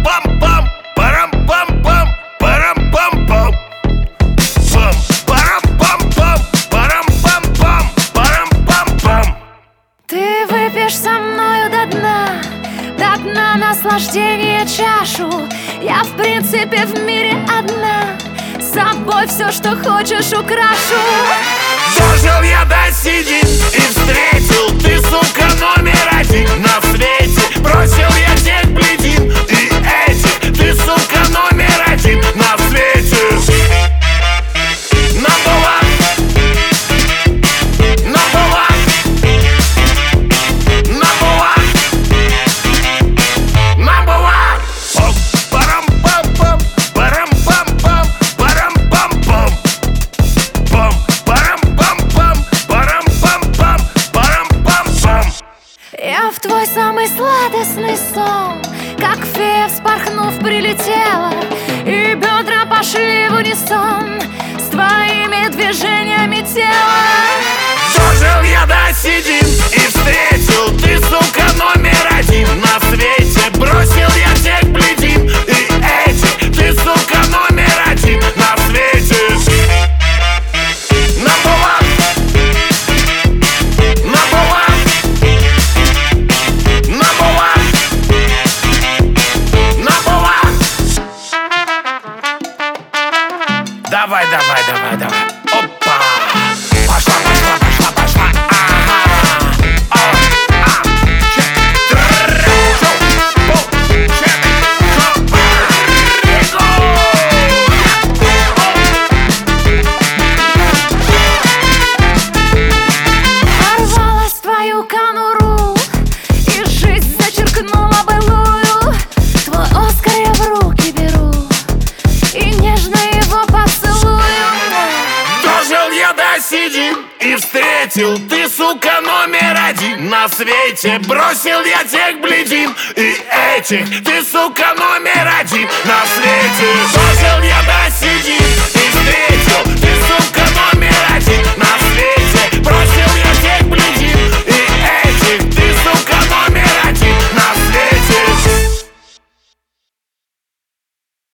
Парам-пам-пам, парам-пам-пам, парам-пам-пам. Парам-пам-пам, парам-пам-пам, парам-пам-пам. Ты выпьешь со мною до дна наслаждение чашу. Я в принципе в мире одна, с собой все, что хочешь, украшу. Дожил я до седин и встретил, ты, сука, номер один на свете. Бросил я тех бледин и этих, ты, сука, номер один на свете. Number one, number one, number one, number one. Парам-пам-пам, парам-пам-пам, парам-пам-пам. Парам-пам-пам, парам-пам-пам, парам-пам-пам. Я в твой самый сладостный сон, как фея, вспорхнув, прилетела, и бедра пошли в унисон с твоими движениями тела. Дожил я до седин и встретил, ты, сука, номер один на свете. Бросил я тех бледин и этих, ты, сука, номер один на свете. Number one, number one, number one, number one. Давай, давай, давай, давай. Опа! Пошла, пошла, пошла, пошла. Ага. Порвалась в твою конуру, и жизнь зачеркнула былую. Твой Оскар я в руки беру и нежно его поцелую. Дожил я до седин и встретил, ты, сука, номер один на свете. Бросил я тех бледин и этих, ты, сука, номер один на свете. Дожил я до седин и встретил, ты,